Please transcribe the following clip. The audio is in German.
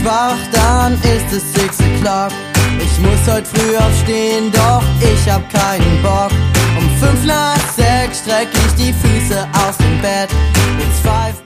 wach, dann ist es 6 o'clock. Ich muss heute früh aufstehen, doch ich hab keinen Bock. Um 5 nach 6 streck ich die Füße aus dem Bett. It's 5